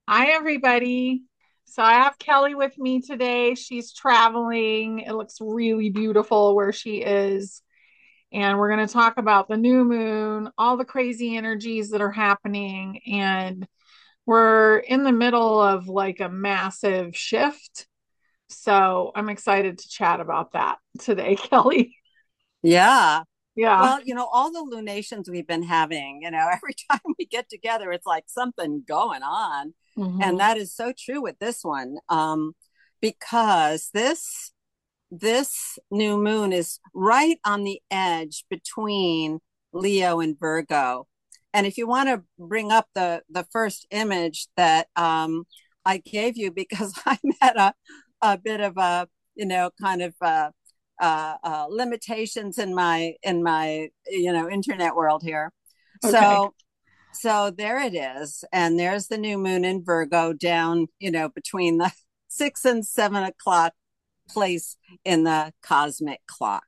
Hi, everybody. So I have Kelly with me today. She's traveling. It looks really beautiful where she is. And we're going to talk about the new moon, all the crazy energies that are happening. And we're in the middle of like a massive shift. So I'm excited to chat about that today, Kelly. Yeah. Yeah. Well, all the lunations we've been having, every time we get together, it's like something going on. And Hmm. that is so true with this one. Because this new moon is right on the edge between Leo and Virgo. And if you want to bring up the first image that I gave you, because I'm at a bit of a, kind of limitations in my internet world here. Okay. So there it is, and there's the new moon in Virgo down, between the 6 and 7 o'clock place in the cosmic clock.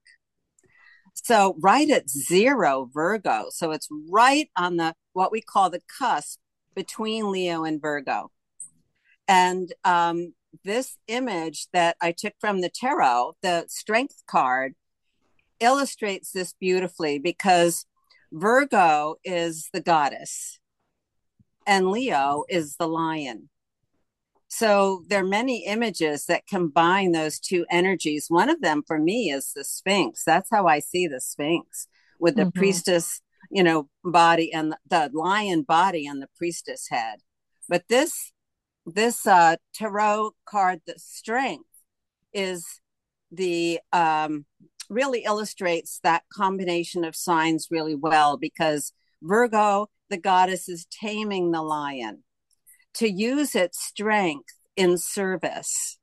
So right at zero Virgo. So it's right on the what we call the cusp between Leo and Virgo. And this image that I took from the tarot, the strength card, illustrates this beautifully because Virgo is the goddess and Leo is the lion. So there are many images that combine those two energies. One of them for me is the Sphinx. That's how I see the Sphinx with the Hmm. priestess, body and the lion body and the priestess head. But this tarot card, the strength, is the really illustrates that combination of signs really well because Virgo, the goddess, is taming the lion to use its strength in service.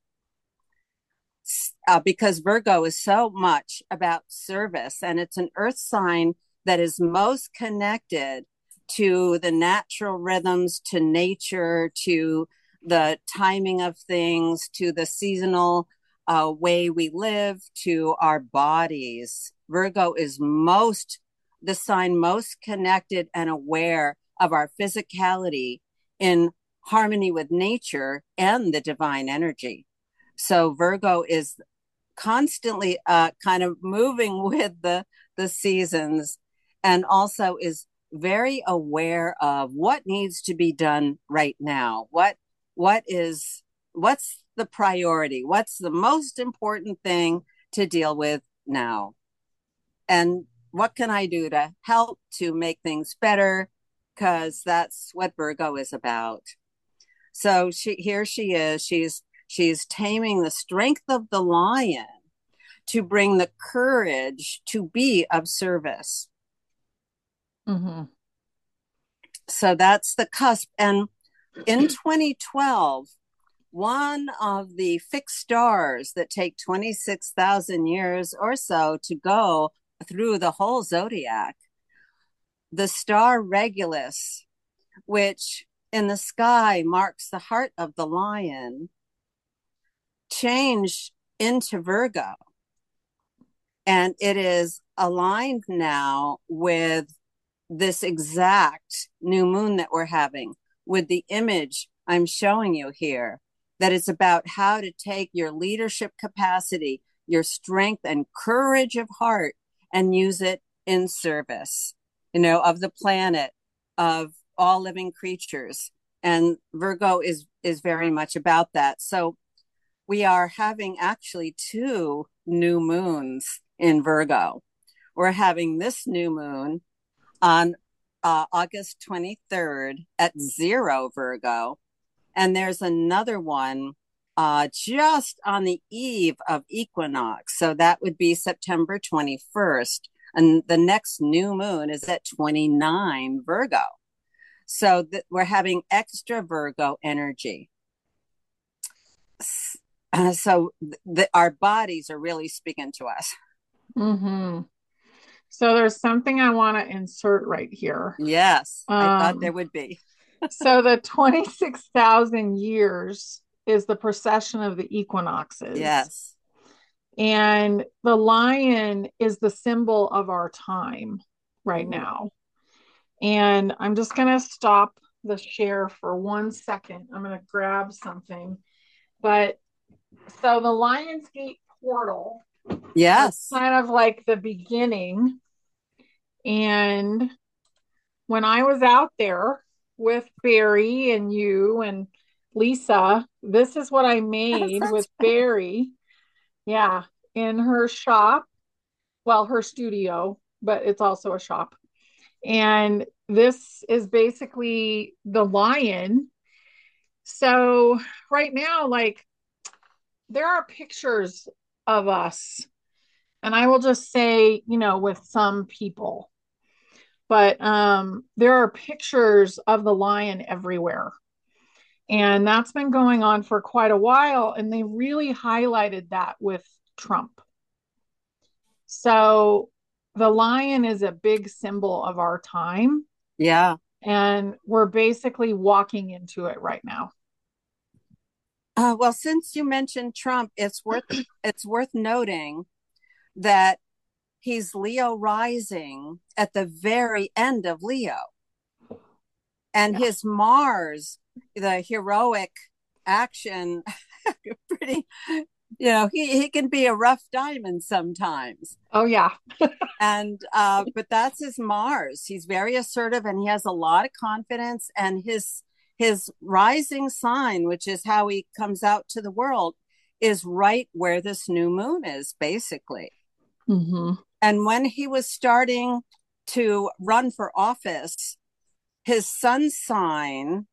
Because Virgo is so much about service, and it's an earth sign that is most connected to the natural rhythms, to nature, to the timing of things, to the seasonal way we live, to our bodies. Virgo is the sign most connected and aware of our physicality in harmony with nature and the divine energy. So Virgo is constantly kind of moving with the seasons, and also is very aware of what needs to be done right now. What's the priority? What's the most important thing to deal with now? And what can I do to help to make things better? Because that's what Virgo is about. So she is. She's taming the strength of the lion to bring the courage to be of service. Hmm. So that's the cusp. And in 2012, one of the fixed stars that take 26,000 years or so to go through the whole zodiac, the star Regulus, which in the sky marks the heart of the lion, changed into Virgo. And it is aligned now with this exact new moon that we're having, with the image I'm showing you here, that it's about how to take your leadership capacity, your strength and courage of heart, and use it in service, of the planet, of all living creatures. And Virgo is very much about that. So we are having actually two new moons in Virgo. We're having this new moon on August 23rd at zero Virgo. And there's another one just on the eve of equinox. So that would be September 21st. And the next new moon is at 29 Virgo. So we're having extra Virgo energy. So our bodies are really speaking to us. Hmm. So there's something I want to insert right here. Yes, I thought there Um, would be. so the 26,000 years is the precession of the equinoxes. Yes. And the lion is the symbol of our time right Mm-hmm. now. And I'm just going to stop the share for 1 second. I'm going to grab something. But so the Lionsgate portal was Yes. kind of like the beginning. And when I was out there with Barry and you and Lisa, this is what I Yes, made that's with Barry. Yeah, in her shop. Well, her studio, but it's also a shop. And this is basically the lion. So right now, like there are pictures of us, and I will just say, with some people, but there are pictures of the lion everywhere. And that's been going on for quite a while. And they really highlighted that with Trump. So the lion is a big symbol of our time. yeah. And we're basically walking into it right now. Well, since you mentioned Trump, it's worth noting that he's Leo rising at the very end of Leo, and Yeah. his Mars, the heroic action, pretty. He can be a rough diamond sometimes. Oh, yeah. And but that's his Mars. He's very assertive and he has a lot of confidence. And his rising sign, which is how he comes out to the world, is right where this new moon is, basically. Mm-hmm. And when he was starting to run for office, his sun sign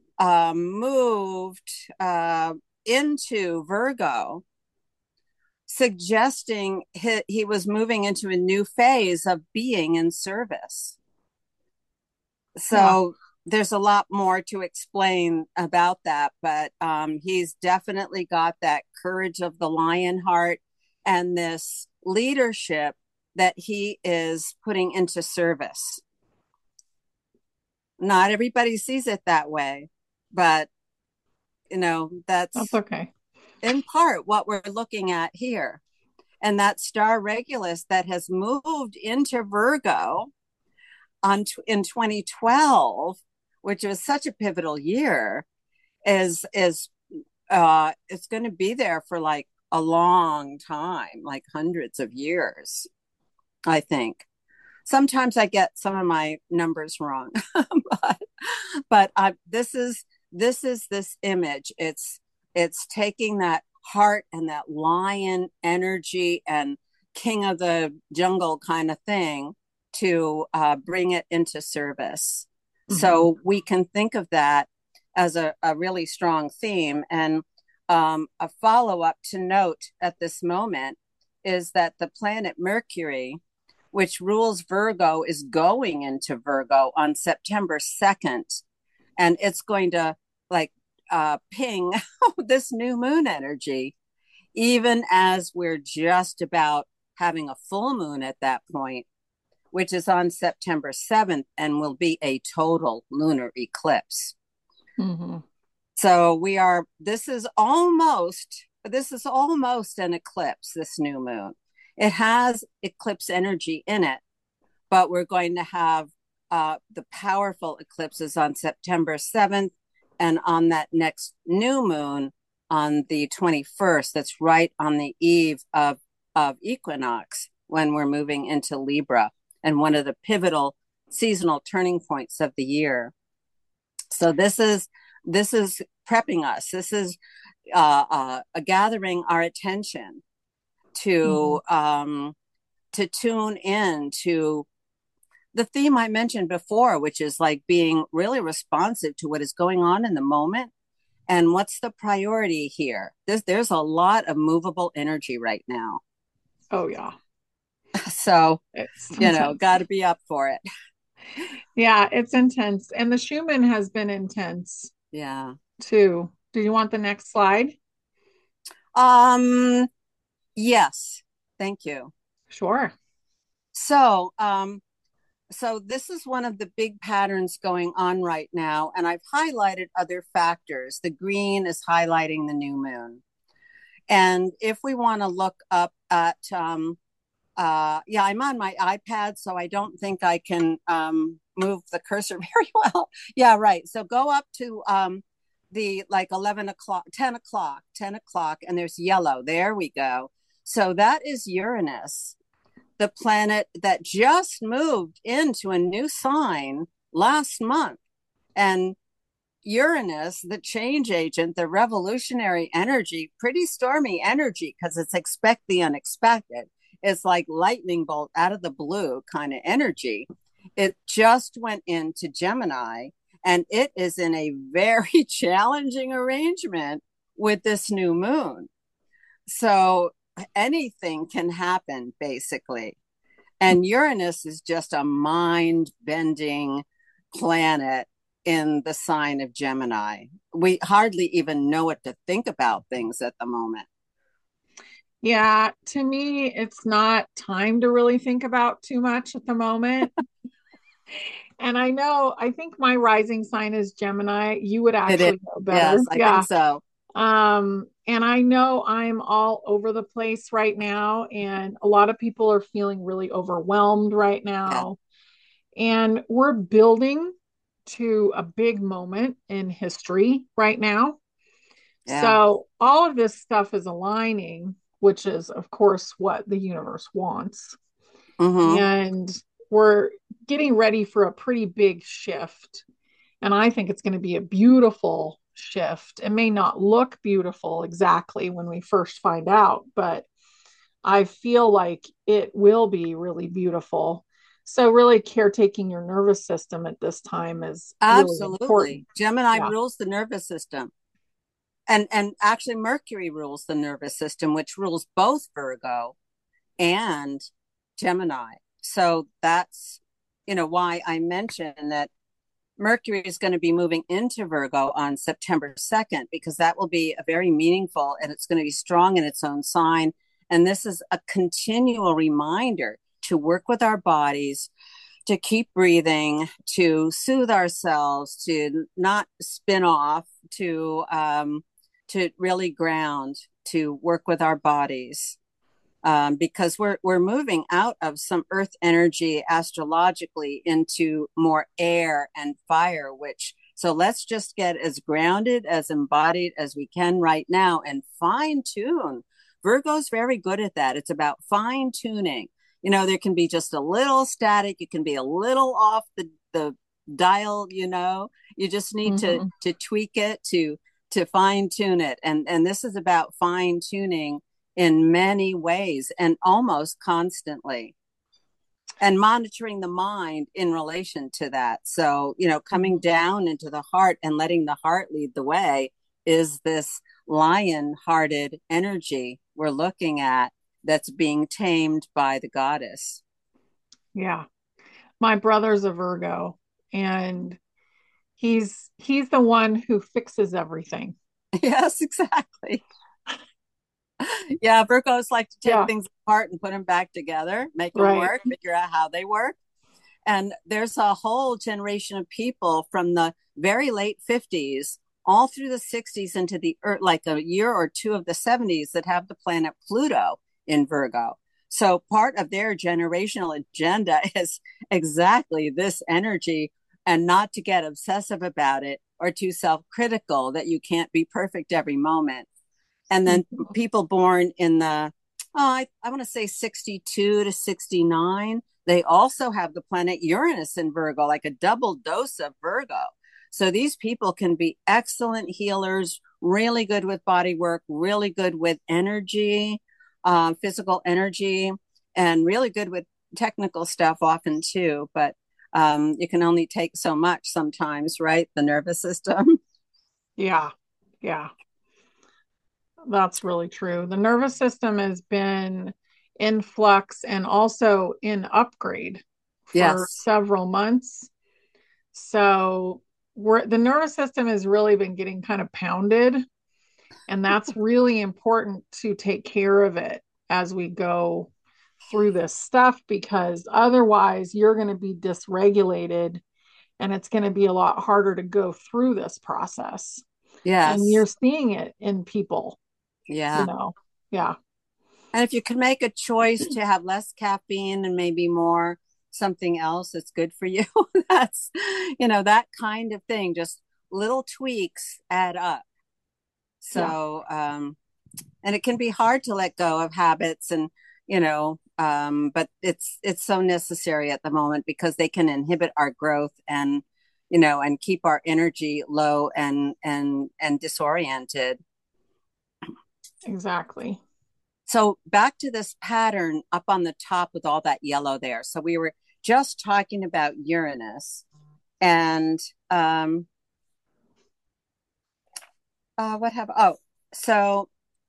moved into Virgo, suggesting he was moving into a new phase of being in service. Yeah. So there's a lot more to explain about that, but he's definitely got that courage of the lion heart and this leadership that he is putting into service. Not everybody sees it that way, but That's that's okay. in part what we're looking at here. And that star Regulus that has moved into Virgo in 2012, which was such a pivotal year, is it's going to be there for like a long time, like hundreds of years, I think. Sometimes I get some of my numbers wrong, but this image. It's taking that heart and that lion energy and king of the jungle kind of thing to bring it into service. Mm-hmm. So we can think of that as a really strong theme. And a follow up to note at this moment is that the planet Mercury, which rules Virgo, is going into Virgo on September 2nd. And it's going to like ping this new moon energy, even as we're just about having a full moon at that point, which is on September 7th and will be a total lunar eclipse. Mm-hmm. So this is almost an eclipse, this new moon. It has eclipse energy in it, but we're going to have the powerful eclipses on September 7th and on that next new moon on the 21st. That's right on the eve of equinox when we're moving into Libra and one of the pivotal seasonal turning points of the year. So this is prepping us. This is gathering our attention Mm-hmm. to tune in to the theme I mentioned before, which is like being really responsive to what is going on in the moment and what's the priority here. There's a lot of movable energy right now. Oh, yeah. So, It's intense. got to be up for it. Yeah, it's intense. And the Schumann has been intense Yeah. too. Do you want the next slide? Um, yes. Thank you. Sure. So, so this is one of the big patterns going on right now, and I've highlighted other factors. The green is highlighting the new moon. And if we want to look up at Yeah, I'm on my iPad, so I don't think I can move the cursor very well. Yeah, right. So go up to the like 11 o'clock, 10 o'clock, and there's yellow. There we go. So that is Uranus, the planet that just moved into a new sign last month. And Uranus, the change agent, the revolutionary energy, pretty stormy energy because it's expect the unexpected. It's like lightning bolt out of the blue kind of energy. It just went into Gemini and it is in a very challenging arrangement with this new moon. So anything can happen basically. And Uranus is just a mind bending planet in the sign of Gemini. We hardly even know what to think about things at the moment. Yeah, to me, it's not time to really think about too much at the moment. And I know, I think my rising sign is Gemini. You would It is. actually know better. Yes, I think Yeah. so. And I know I'm all over the place right now, and a lot of people are feeling really overwhelmed right Yeah. now. And we're building to a big moment in history right now. Yeah. So all of this stuff is aligning, which is, of course, what the universe wants. Mm-hmm. And we're getting ready for a pretty big shift. And I think it's going to be a beautiful shift. It may not look beautiful exactly when we first find out, but I feel like it will be really beautiful. So, really, caretaking your nervous system at this time is really Absolutely. important. Gemini Yeah. rules the nervous system. And actually Mercury rules the nervous system, which rules both Virgo and Gemini. So that's why I mentioned that Mercury is going to be moving into Virgo on September 2nd, because that will be a very meaningful and it's going to be strong in its own sign. And this is a continual reminder to work with our bodies, to keep breathing, to soothe ourselves, to not spin off, to really ground, to work with our bodies. Because we're moving out of some earth energy astrologically into more air and fire, which so let's just get as grounded, as embodied as we can right now and fine tune. Virgo's very good at that. It's about fine tuning. There can be just a little static, it can be a little off the dial. You just need to Mhm. to tweak it, to fine tune it. And this is about fine tuning in many ways and almost constantly, and monitoring the mind in relation to that. So, coming Mhm. down into the heart and letting the heart lead the way is this lion hearted energy we're looking at that's being tamed by the goddess. Yeah. My brother's a Virgo, and he's the one who fixes everything. Yes, exactly. Yeah, Virgos like to take Yeah. things apart and put them back together, make them Right. work, figure out how they work. And there's a whole generation of people from the very late 50s all through the 60s into the like a year or two of the 70s that have the planet Pluto in Virgo. So part of their generational agenda is exactly this energy, and not to get obsessive about it or too self-critical that you can't be perfect every moment. And then Mhm. people born in the I want to say 62 to 69, they also have the planet Uranus in Virgo, like a double dose of Virgo. So these people can be excellent healers, really good with body work, really good with energy, physical energy, and really good with technical stuff often too. But you can only take so much sometimes, right? The nervous system. Yeah. Yeah. That's really true. The nervous system has been in flux and also in upgrade for Yes. several months. So the nervous system has really been getting kind of pounded, and that's really important to take care of it as we go through this stuff, because otherwise you're going to be dysregulated and it's going to be a lot harder to go through this process. And you're Yes. seeing it in people, you Yeah. know. Yeah. And if you can make a choice to have less caffeine and maybe more something else that's good for you, that's, that kind of thing. Just little tweaks add up. Yeah, So, and it can be hard to let go of habits and, but it's so necessary at the moment because they can inhibit our growth and, and keep our energy low and disoriented. exactly. So back to this pattern up on the top with all that yellow there. So we were just talking about Uranus and what have so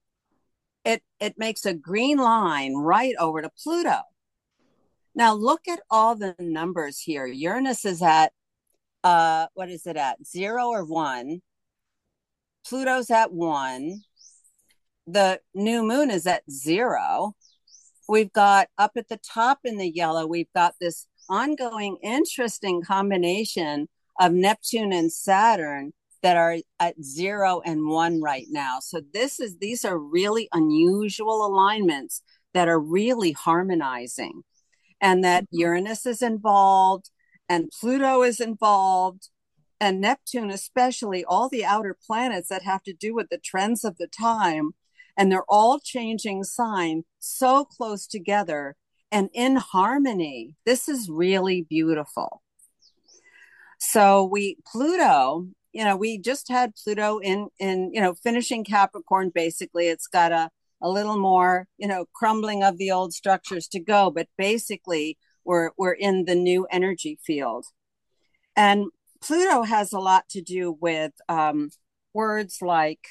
it makes a green line right over to Pluto. Now look at all the numbers here. Uranus is at what is it at? 0 or 1. Pluto's at 1. The new moon is at 0. We've got up at the top in the yellow, we've got this ongoing interesting combination of Neptune and Saturn that are at 0 and 1 right now. So these are really unusual alignments that are really harmonizing, and that Uranus is involved and Pluto is involved and Neptune, especially all the outer planets that have to do with the trends of the time. And they're all changing sign so close together and in harmony. This is really beautiful. So we just had Pluto in finishing Capricorn. Basically, it's got a little more, crumbling of the old structures to go, but basically we're in the new energy field. And Pluto has a lot to do with words like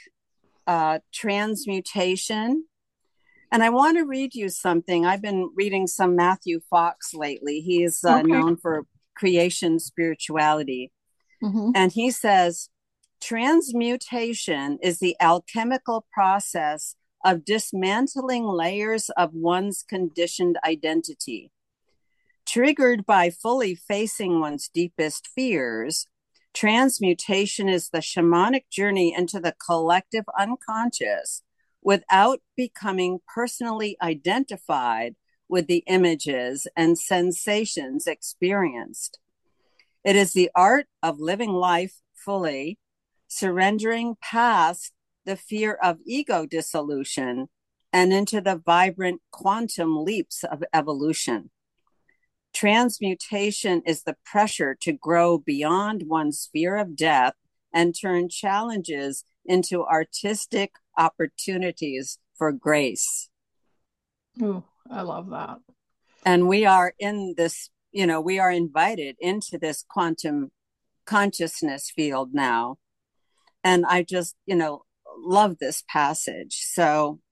transmutation. And I want to read you something. I've been reading some Matthew Fox lately. He's Okay. known for creation spirituality. Mm-hmm. And he says, transmutation is the alchemical process of dismantling layers of one's conditioned identity. Triggered by fully facing one's deepest fears, transmutation is the shamanic journey into the collective unconscious without becoming personally identified with the images and sensations experienced. It is the art of living life fully, surrendering past the fear of ego dissolution and into the vibrant quantum leaps of evolution. Transmutation is the pressure to grow beyond one's fear of death and turn challenges into artistic opportunities for grace. Ooh, I love that. And we are in this, we are invited into this quantum consciousness field now. And I just, love this passage. So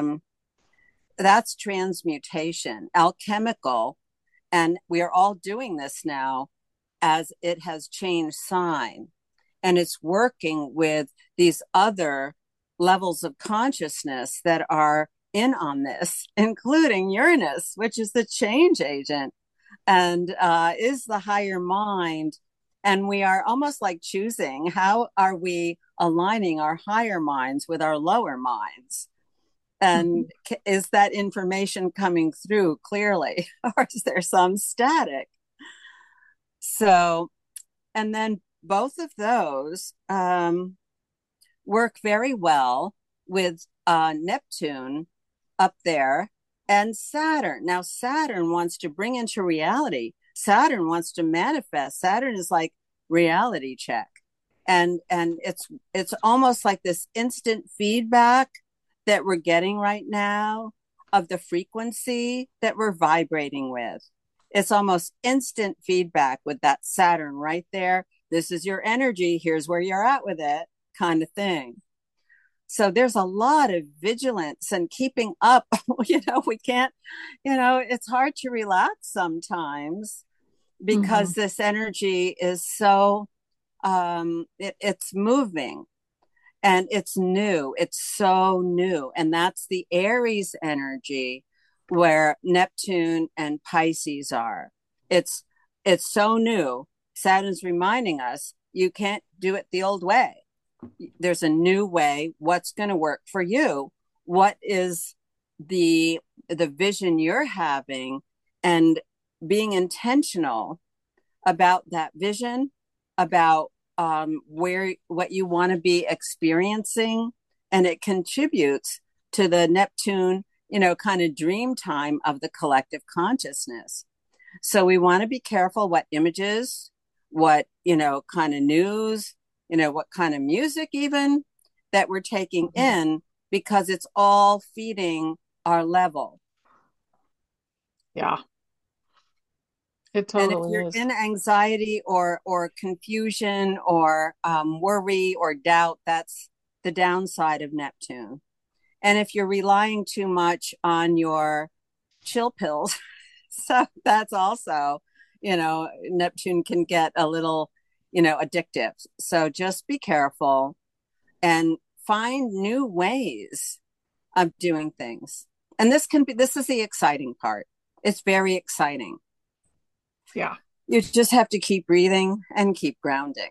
that's transmutation, alchemical. And we are all doing this now as it has changed sign. And it's working with these other levels of consciousness that are in on this, including Uranus, which is the change agent and is the higher mind. And we are almost like choosing how are we aligning our higher minds with our lower minds? And is that information coming through clearly, or is there some static? So, and then both of those work very well with Neptune up there and Saturn. Now, Saturn wants to bring into reality. Saturn wants to manifest. Saturn is like reality check, and it's almost like this instant feedback that we're getting right now of the frequency that we're vibrating with. It's almost instant feedback with that Saturn right there. This is your energy. Here's where you're at with it, kind of thing. So there's a lot of vigilance and keeping up. We can't, it's hard to relax sometimes Mm-hmm. because this energy is so, it's moving and it's new. It's so new. And that's the Aries energy where Neptune and Pisces are. It's it's so new. Saturn's reminding us you can't do it the old way. There's a new way. What's going to work for you? What is the vision you're having and being intentional about that vision, about where what you want to be experiencing, and it contributes to the Neptune, kind of dream time of the collective consciousness. So we want to be careful what images, what, kind of news, what kind of music even that we're taking in, because it's all feeding our level. Yeah, it And if totally you're is. in anxiety or confusion or worry or doubt, that's the downside of Neptune. And if you're relying too much on your chill pills, so that's also, Neptune can get a little, addictive. So just be careful and find new ways of doing things. And this is the exciting part. It's very exciting. Yeah. You just have to keep breathing and keep grounding.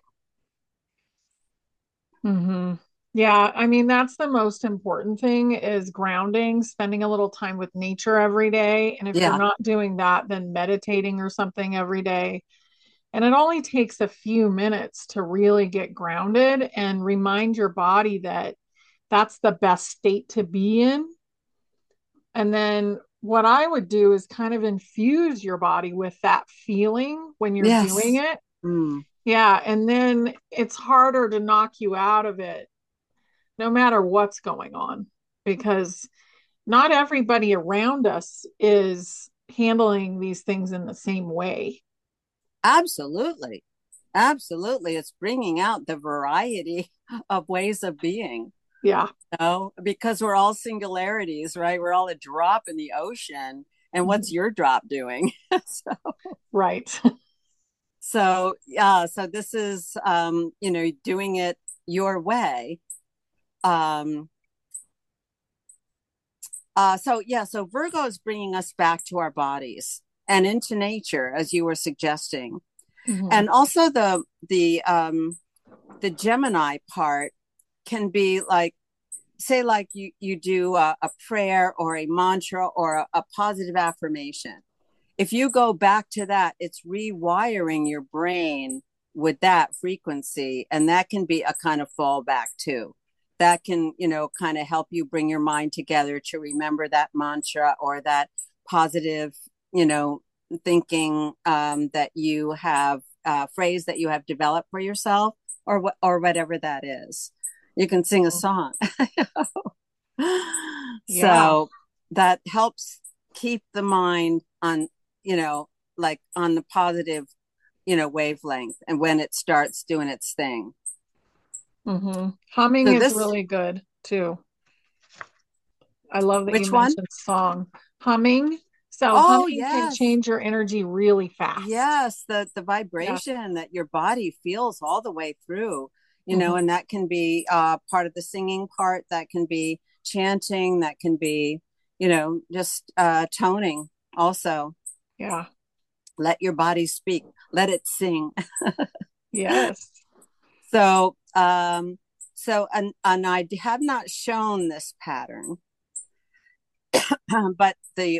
Hmm. Yeah, I mean, that's the most important thing is grounding, spending a little time with nature every day. And if you're Yeah, not doing that, then meditating or something every day. And it only takes a few minutes to really get grounded and remind your body that that's the best state to be in. And then what I would do is kind of infuse your body with that feeling when you're doing yes. it. Mm, Yeah. And then it's harder to knock you out of it no matter what's going on, because not everybody around us is handling these things in the same way. absolutely. Absolutely. It's bringing out the variety of ways of being, Yeah. because we're all singularities, right? We're all a drop in the ocean. And what's Mhm. your drop doing? so, Right. yeah, so this is, doing it your way. Um, so Virgo is bringing us back to our bodies and into nature, as you were suggesting. Hmm. And also the Gemini part can be like, say, like you do a prayer or a mantra or a positive affirmation. If you go back to that, it's rewiring your brain with that frequency, and that can be a kind of fallback too. That can, kind of help you bring your mind together to remember that mantra or that positive, you know thinking, that you have, phrase that you have developed for yourself, or whatever that is. You can sing a song. Yeah. So that helps keep the mind on, you know like on the positive, wavelength, and when it starts doing its thing. Hmm. Humming So is this really good too. I love that you which one? mentioned song. Humming. So Oh humming can yes. change your energy really fast. Yes, the Yeah. vibration that your body feels all the way through, Hmm. and that can be, part of the singing part, that can be chanting, that can be, just toning also. Yeah. Let your body speak, let it sing. Yes. So, and I have not shown this pattern, but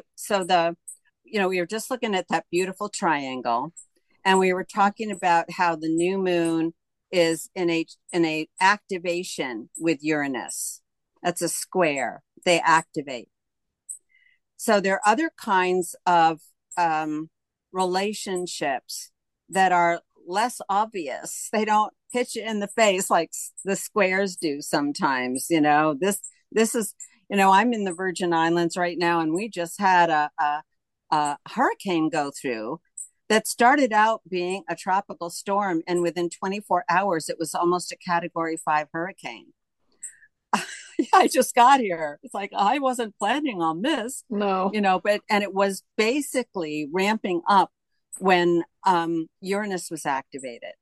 we were just looking at that beautiful triangle, and we were talking about how the new moon is in a activation with Uranus. That's a square. They activate. So there are other kinds of, relationships that are less obvious. They don't hit you in the face like the squares do sometimes. This is, I'm in the Virgin Islands right now, and we just had a hurricane go through that started out being a tropical storm, and within 24 hours, it was almost a Category 5 hurricane. I just got here. It's like I wasn't planning on this, No. and it was basically ramping up when, Uranus was activated.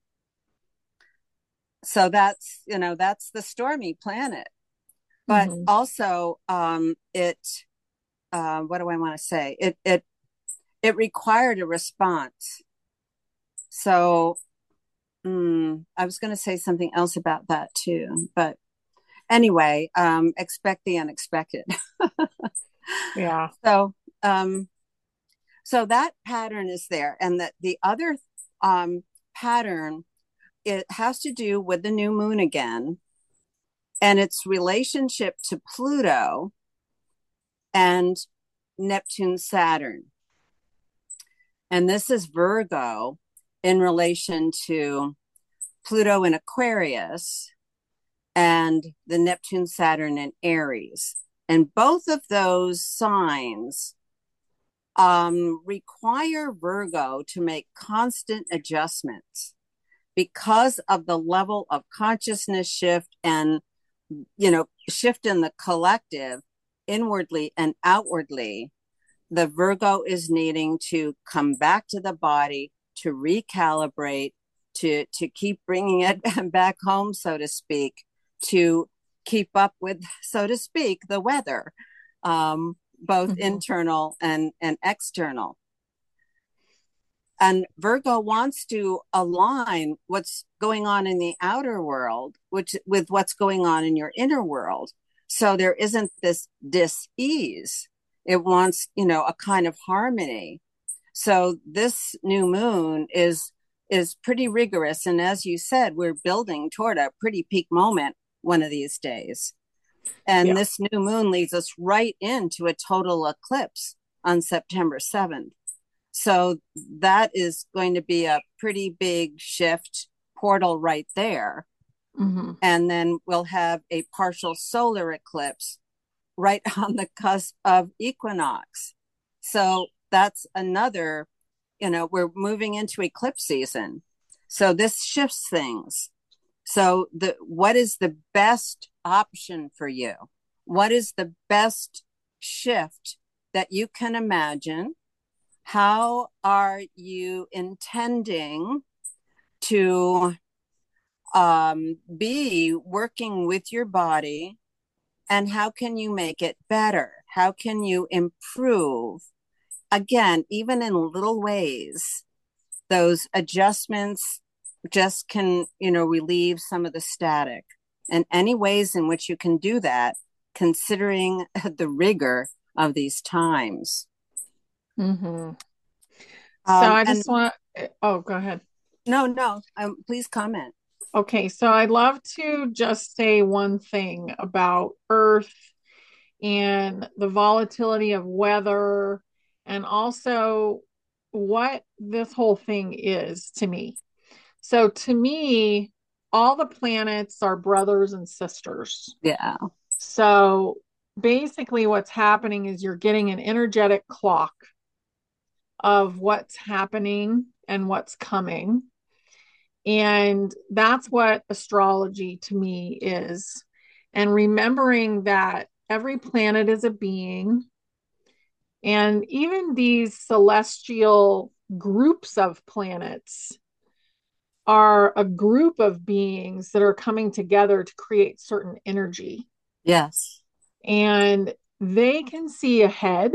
So that's the stormy planet. But Hmm. also, it what do I want to say? It required a response. So, I was going to say something else about that too, but anyway, expect the unexpected. Yeah. So, um, so that pattern is there, and the other pattern, it has to do with the new moon again, and its relationship to Pluto and Neptune, Saturn, and this is Virgo in relation to Pluto in Aquarius and the Neptune, Saturn in Aries. And both of those signs require Virgo to make constant adjustments because of the level of consciousness shift and, shift in the collective inwardly and outwardly. The Virgo is needing to come back to the body, to recalibrate, to keep bringing it back home, so to speak, to keep up with, so to speak, the weather, both Mm-hmm. internal and external. And Virgo wants to align what's going on in the outer world, which with what's going on in your inner world. So there isn't this dis-ease. It wants, a kind of harmony. So this new moon is pretty rigorous. And as you said, we're building toward a pretty peak moment one of these days. And Yeah. this new moon leads us right into a total eclipse on September 7th. So that is going to be a pretty big shift portal right there. Mm-hmm. And then we'll have a partial solar eclipse right on the cusp of equinox. So that's another, we're moving into eclipse season. So this shifts things. So what is the best option for you? What is the best shift that you can imagine? How are you intending to be working with your body, and how can you make it better? How can you improve? Again, even in little ways, those adjustments just can, relieve some of the static. And any ways in which you can do that, considering the rigor of these times. Mm-hmm. So I And just want oh, go ahead. no, please comment. Okay, so I'd love to just say one thing about Earth and the volatility of weather, and also what this whole thing is to me. So, to me, all the planets are brothers and sisters. Yeah. So, basically, what's happening is you're getting an energetic clock of what's happening and what's coming. And that's what astrology to me is. And remembering that every planet is a being, and even these celestial groups of planets are a group of beings that are coming together to create certain energy. Yes. And they can see ahead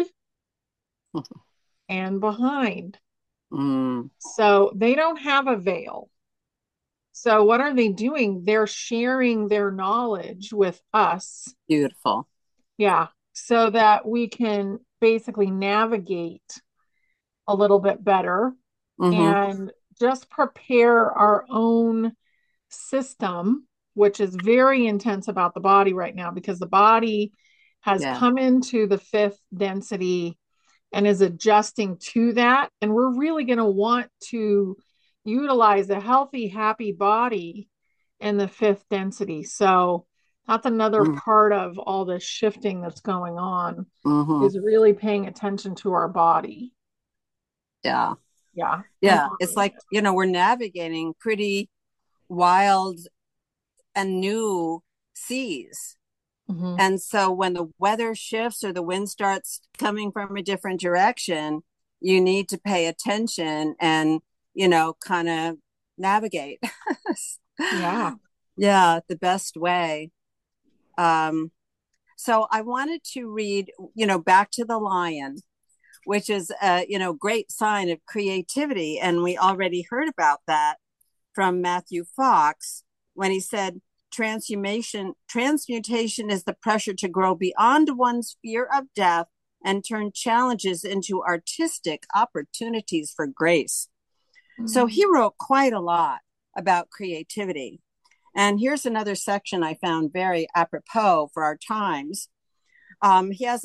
and behind. Mm, So they don't have a veil. So what are they doing? They're sharing their knowledge with us. beautiful. Yeah. So that we can basically navigate a little bit better Mm-hmm. and just prepare our own system, which is very intense about the body right now because the body has Yeah. come into the fifth density and is adjusting to that. And we're really going to want to utilize a healthy, happy body in the fifth density. So that's another part of all this shifting that's going on Mm-hmm. is really paying attention to our body. Yeah. Yeah. And Yeah. It's like, we're navigating pretty wild and new seas. mm-hmm. And so when the weather shifts or the wind starts coming from a different direction, you need to pay attention and, kind of navigate. Yeah. Yeah, the best way. Um, so I wanted to read, back to the lion, which is a, great sign of creativity. And we already heard about that from Matthew Fox when he said, transmutation is the pressure to grow beyond one's fear of death and turn challenges into artistic opportunities for grace. So Mm. he wrote quite a lot about creativity. And here's another section I found very apropos for our times. He has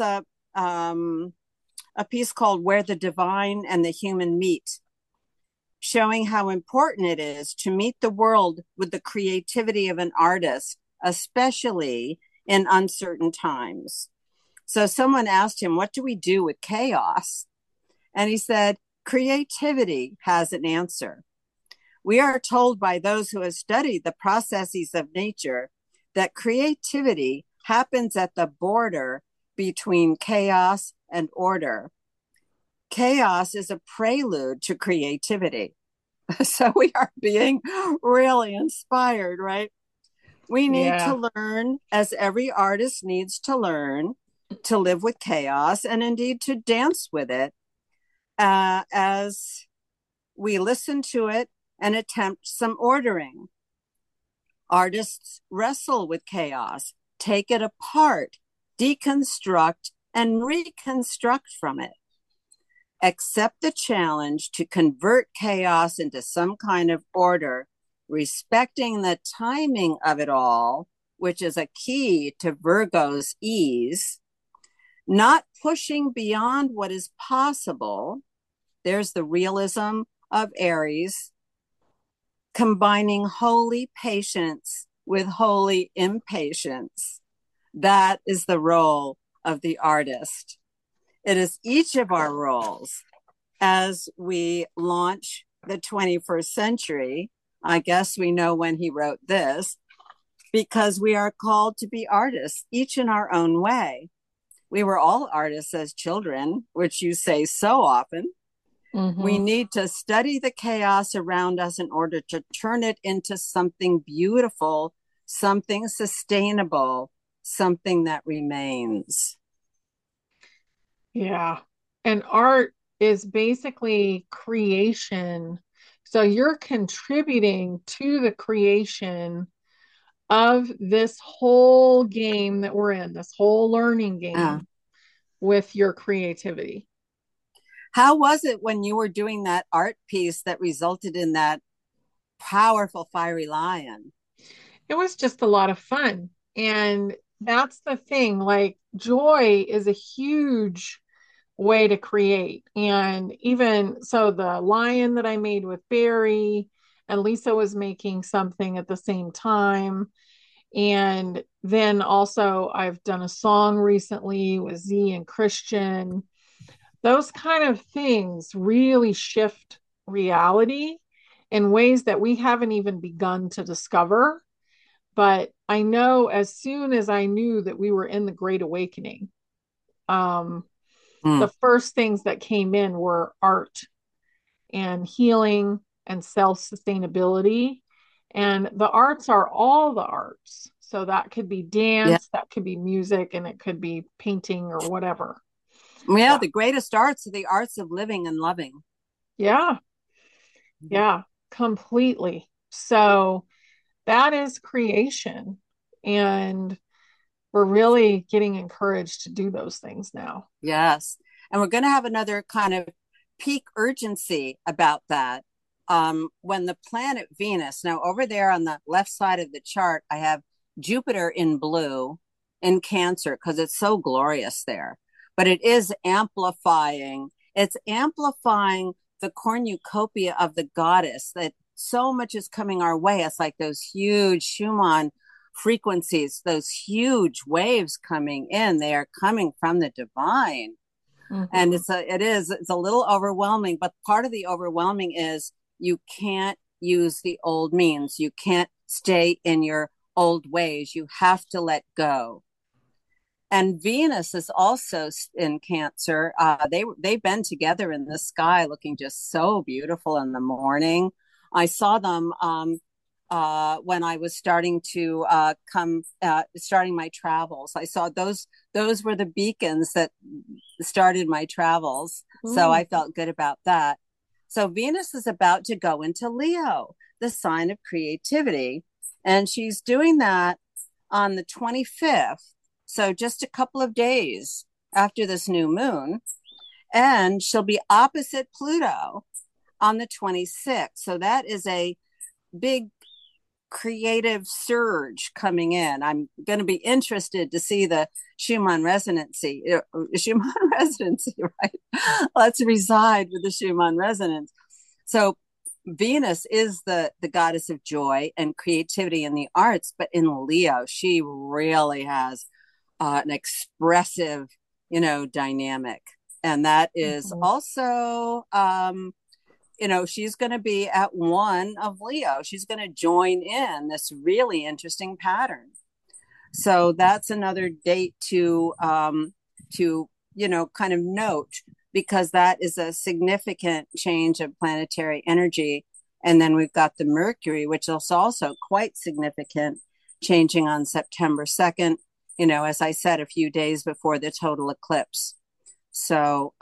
a piece called Where the Divine and the Human Meet, showing how important it is to meet the world with the creativity of an artist, especially in uncertain times. So someone asked him, what do we do with chaos? And he said, creativity has an answer. We are told by those who have studied the processes of nature that creativity happens at the border between chaos and order. Chaos is a prelude to creativity. So we are being really inspired, right? We need Yeah. to learn, as every artist needs to learn, to live with chaos and indeed to dance with it as we listen to it and attempt some ordering. Artists wrestle with chaos, take it apart, deconstruct, and reconstruct from it. Accept the challenge to convert chaos into some kind of order, respecting the timing of it all, which is a key to Virgo's ease, not pushing beyond what is possible. There's the realism of Aries, combining holy patience with holy impatience. That is the role of the artist. It is each of our roles as we launch the 21st century. I guess we know when he wrote this, because we are called to be artists, each in our own way. We were all artists as children, which you say so often. Mm-hmm. We need to study the chaos around us in order to turn it into something beautiful, something sustainable, something that remains. Yeah. And art is basically creation. So you're contributing to the creation of this whole game that we're in, this whole learning game with your creativity. How was it when you were doing that art piece that resulted in that powerful fiery lion? It was just a lot of fun. And that's the thing, like joy is a huge way to create. And even so, the lion that I made with Barry and Lisa was making something at the same time. And then also, I've done a song recently with Z and Christian. Those kind of things really shift reality in ways that we haven't even begun to discover. But I know as soon as I knew that we were in the Great Awakening, um, the first things that came in were art and healing and self sustainability. And the arts are all the arts. So that could be Yeah. dance, that could be music, and it could be painting or whatever. Yeah, Yeah. the greatest arts are the arts of living and loving. Yeah. Yeah. Completely. So that is creation. And we're really getting encouraged to do those things now. Yes. And we're going to have another kind of peak urgency about that. When the planet Venus, now over there on the left side of the chart, I have Jupiter in blue in Cancer because it's so glorious there. But it is it's amplifying the cornucopia of the goddess, that so much is coming our way. It's like those huge Schumann frequencies, those huge waves coming in. They are coming from the divine. Mm-hmm. And it's a little overwhelming, but part of the overwhelming is you can't use the old means. You can't stay in your old ways. You have to let go. And Venus is also in Cancer. They've been together in the sky, looking just so beautiful in the morning. I saw them when I was starting to starting my travels. I saw those were the beacons that started my travels. So I felt good about that. So Venus is about to go into Leo, the sign of creativity. And she's doing that on the 25th. So just a couple of days after this new moon, and she'll be opposite Pluto on the 26th. So that is a big creative surge coming in. I'm going to be interested to see the Schumann residency, right? Let's reside with the Schumann resonance. So Venus is the goddess of joy and creativity in the arts, but in Leo, she really has an expressive, dynamic. And that is Mhm. also she's going to be at one of Leo. She's going to join in this really interesting pattern. So that's another date to kind of note, because that is a significant change of planetary energy. And then we've got the Mercury, which is also quite significant, changing on September 2nd, as I said, a few days before the total eclipse. So,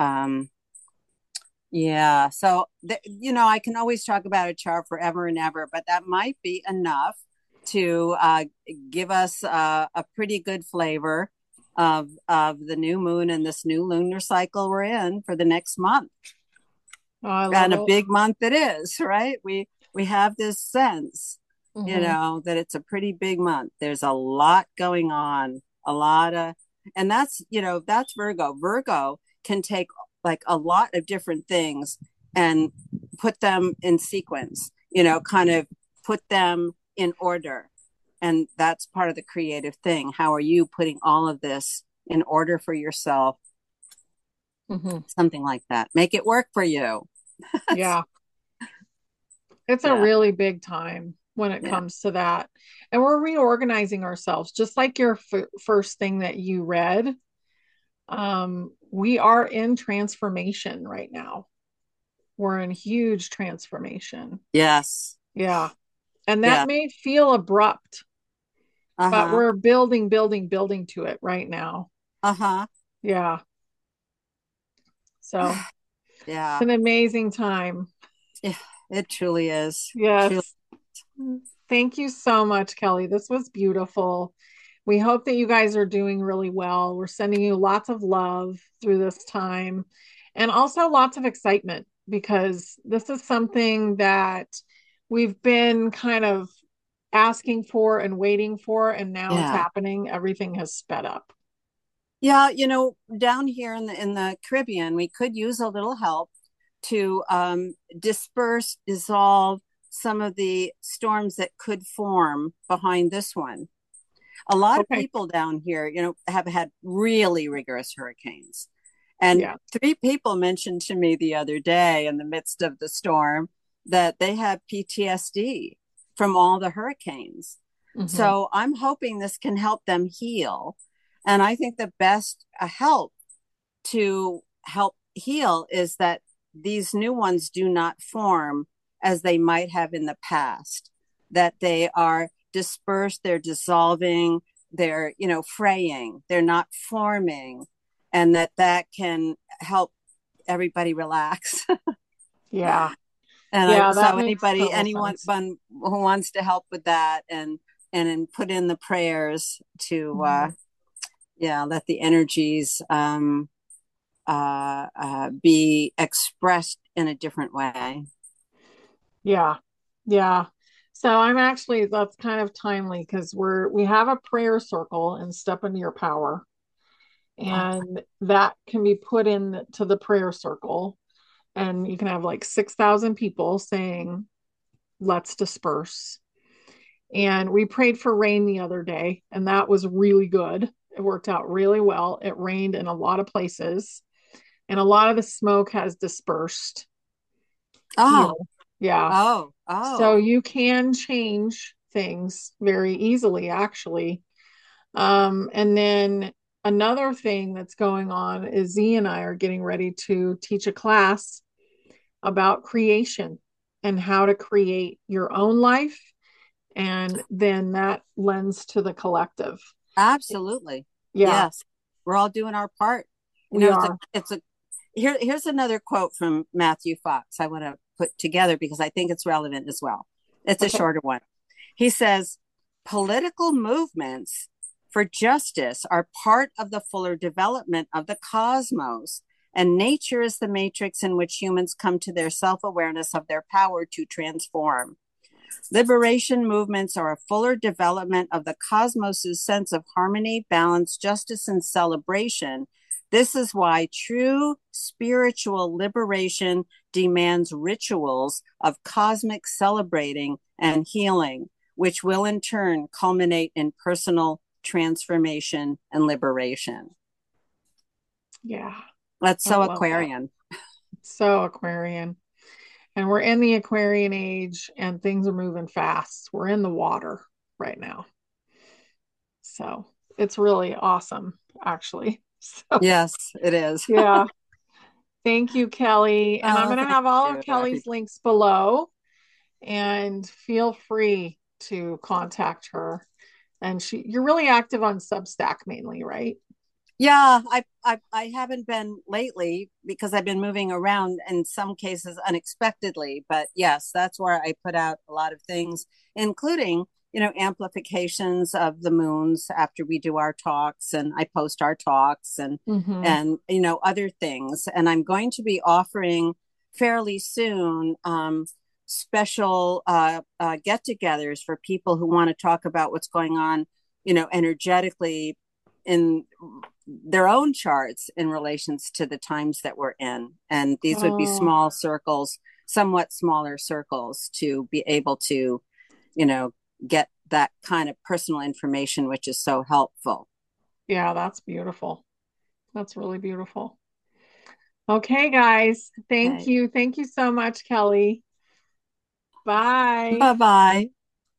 yeah. So, I can always talk about a chart forever and ever, but that might be enough to give us a pretty good flavor of the new moon and this new lunar cycle we're in for the next month. Oh, I love And a it. big month it is, right? We have this sense, Hmm. that it's a pretty big month. There's a lot going on, a lot of, and that's Virgo. Virgo can take like a lot of different things and put them in sequence, kind of put them in order. And that's part of the creative thing. How are you putting all of this in order for yourself? Hmm. Something like that. Make it work for you. Yeah. It's a Yeah. really big time when it Yeah. comes to that. And we're reorganizing ourselves, just like your first thing that you read. We are in transformation right now. We're in huge transformation. Yes. Yeah. And that Yeah. may feel abrupt, but Uh-huh. we're building, building, building to it right now. Uh-huh. Yeah. So it's Yeah. an amazing time. Yeah. It truly is. Truly. Yes. Thank you so much, Kelly. This was beautiful. We hope that you guys are doing really well. We're sending you lots of love through this time and also lots of excitement because this is something that we've been kind of asking for and waiting for, and now it's Yeah. happening. Everything has sped up. Yeah, down here in the Caribbean, we could use a little help to dissolve some of the storms that could form behind this one. A lot of Okay. people down here, have had really rigorous hurricanes. And Yeah. 3 people mentioned to me the other day in the midst of the storm that they have PTSD from all the hurricanes. Hmm. So I'm hoping this can help them heal. And I think the best help to help heal is that these new ones do not form as they might have in the past, that they are dispersed, they're dissolving, they're, fraying, they're not forming, and that can help everybody relax. Yeah. And Yeah, that so makes total anyone sense. who wants to help with that and put in the prayers to Mhm. yeah, let the energies be expressed in a different way. Yeah. Yeah. So I'm actually, that's kind of timely because we have a prayer circle and step into your power. Oh, And that can be put in to the prayer circle. And you can have like 6,000 people saying, let's disperse. And we prayed for rain the other day, and that was really good. It worked out really well. It rained in a lot of places, and a lot of the smoke has dispersed here. oh, Yeah. oh, So oh. you can change things very easily, actually. And then another thing that's going on is Z and I are getting ready to teach a class about creation and how to create your own life. And then that lends to the collective. Absolutely. Yeah, Yes. We're all doing our part. we It's a are. it's a here's another quote from Matthew Fox I want to put together because I think it's relevant as well. It's a Okay. shorter one. He says, political movements for justice are part of the fuller development of the cosmos. And nature is the matrix in which humans come to their self awareness of their power to transform. Liberation movements are a fuller development of the cosmos's sense of harmony, balance, justice, and celebration. This is why true spiritual liberation demands rituals of cosmic celebrating and healing, which will in turn culminate in personal transformation and liberation. Yeah, That's I so love that. Aquarian. So Aquarian. And we're in the Aquarian age and things are moving fast. We're in the water right now. So it's really awesome, actually. So, Yes, it is. yeah. Thank you, Kelly. And I'm Oh, going to thank have all of you. Kelly's links below and feel free to contact her. And you're really active on Substack mainly, right? Yeah, I haven't been lately because I've been moving around in some cases unexpectedly. But yes, that's where I put out a lot of things, including, amplifications of the moons after we do our talks, and I post our talks Mm-hmm. and other things. And I'm going to be offering fairly soon special get-togethers for people who want to talk about what's going on, energetically in their own charts in relations to the times that we're in. And these would be Oh, small circles, somewhat smaller circles to be able to, you know, get that kind of personal information, which is so helpful. yeah, that's beautiful. That's really beautiful. Okay, guys. Thank Okay. you. Thank you so much, Kelly. Bye. Bye bye.